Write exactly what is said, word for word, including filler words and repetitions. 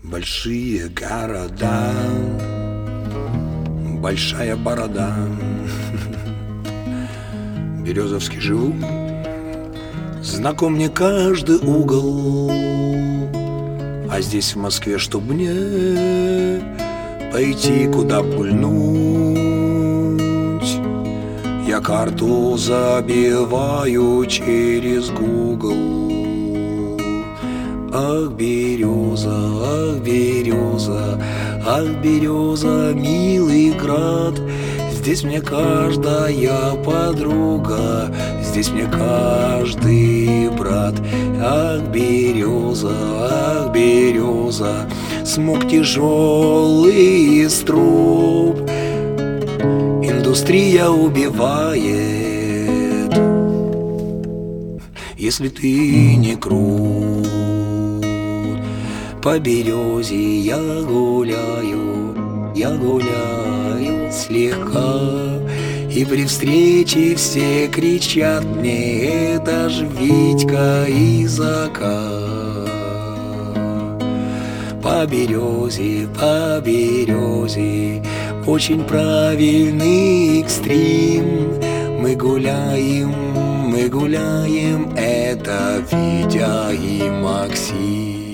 Большие города, большая борода. Березовский живу, знаком мне каждый угол. А здесь в Москве, чтоб мне пойти куда пульнуть, я карту забиваю через Google. Ах, береза, ах, береза, ах, береза, милый град. Здесь мне каждая подруга, здесь мне каждый брат. Ах, береза, ах, береза, смог тяжелый из труб индустрия убивает, если ты не крут. По березе я гуляю, я гуляю слегка, и при встрече все кричат мне: это ж Витька из АК. По березе, по березе очень правильный экстрим. Мы гуляем, мы гуляем, это Витя и Максим.